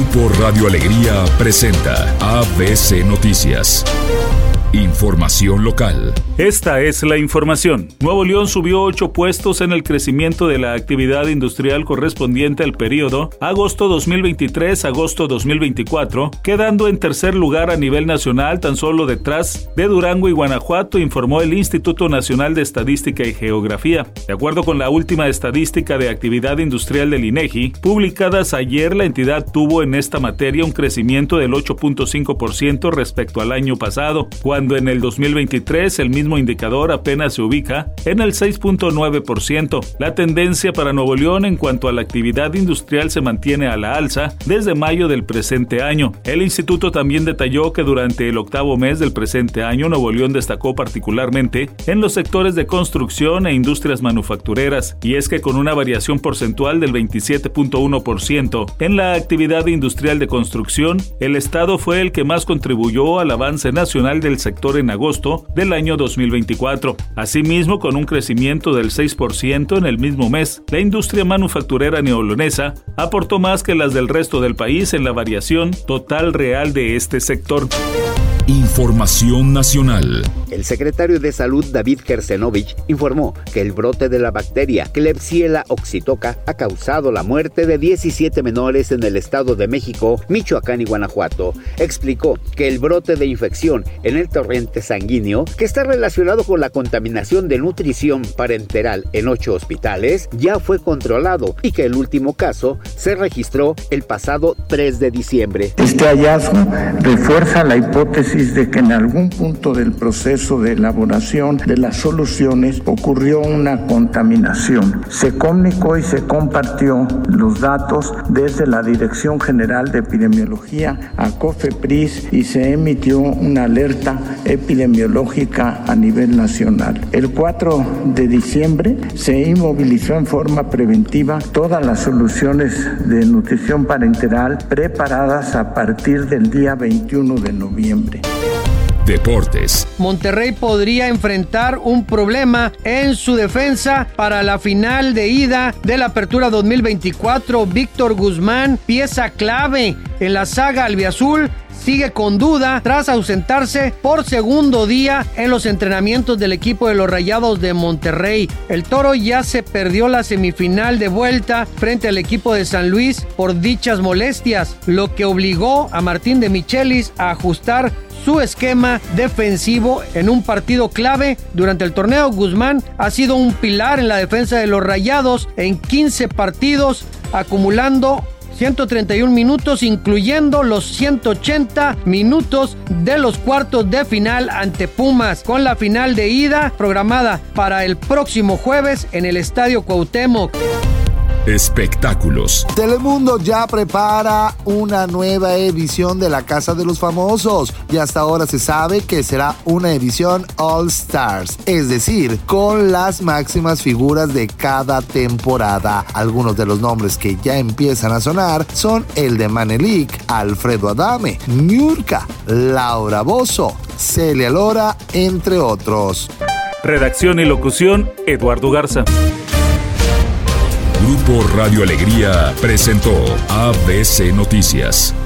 Grupo Radio Alegría presenta ABC Noticias. Información local. Esta es la información. Nuevo León subió 8 puestos en el crecimiento de la actividad industrial correspondiente al periodo agosto 2023-agosto 2024, quedando en tercer lugar a nivel nacional, tan solo detrás de Durango y Guanajuato, informó el Instituto Nacional de Estadística y Geografía. De acuerdo con la última estadística de actividad industrial del INEGI, publicadas ayer, la entidad tuvo en esta materia un crecimiento del 8.5% respecto al año pasado, cuando en el 2023 el mismo indicador apenas se ubica en el 6.9%. La tendencia para Nuevo León en cuanto a la actividad industrial se mantiene a la alza desde mayo del presente año. El instituto también detalló que durante el octavo mes del presente año, Nuevo León destacó particularmente en los sectores de construcción e industrias manufactureras, y es que con una variación porcentual del 27.1% en la actividad industrial de construcción, el estado fue el que más contribuyó al avance nacional del sector en agosto del año 2024. Asimismo, con un crecimiento del 6% en el mismo mes, la industria manufacturera neolonesa aportó más que las del resto del país en la variación total real de este sector. Información nacional. El secretario de Salud, David Gersenovich, informó que el brote de la bacteria Klebsiella oxytoca ha causado la muerte de 17 menores en el Estado de México, Michoacán y Guanajuato. Explicó que el brote de infección en el torrente sanguíneo, que está relacionado con la contaminación de nutrición parenteral en 8 hospitales, ya fue controlado y que el último caso se registró el pasado 3 de diciembre. Este hallazgo refuerza la hipótesis de que en algún punto del proceso de elaboración de las soluciones ocurrió una contaminación. Se comunicó y se compartió los datos desde la Dirección General de Epidemiología a COFEPRIS y se emitió una alerta epidemiológica a nivel nacional. El 4 de diciembre se inmovilizó en forma preventiva todas las soluciones de nutrición parenteral preparadas a partir del día 21 de noviembre. Deportes. Monterrey podría enfrentar un problema en su defensa para la final de ida de la Apertura 2024. Víctor Guzmán, pieza clave en la saga albiazul, sigue con duda tras ausentarse por segundo día en los entrenamientos del equipo de los Rayados de Monterrey. El Toro ya se perdió la semifinal de vuelta frente al equipo de San Luis por dichas molestias, lo que obligó a Martín de Michelis a ajustar su esquema defensivo en un partido clave durante el torneo. Guzmán ha sido un pilar en la defensa de los Rayados en 15 partidos, acumulando 131 minutos, incluyendo los 180 minutos de los cuartos de final ante Pumas, con la final de ida programada para el próximo jueves en el Estadio Cuauhtémoc. Espectáculos. Telemundo ya prepara una nueva edición de La Casa de los Famosos y hasta ahora se sabe que será una edición All Stars, es decir, con las máximas figuras de cada temporada. Algunos de los nombres que ya empiezan a sonar son el de Manelik, Alfredo Adame, Niurka, Laura Bozzo, Celia Lora, entre otros. Redacción y locución, Eduardo Garza. Grupo Radio Alegría presentó ABC Noticias.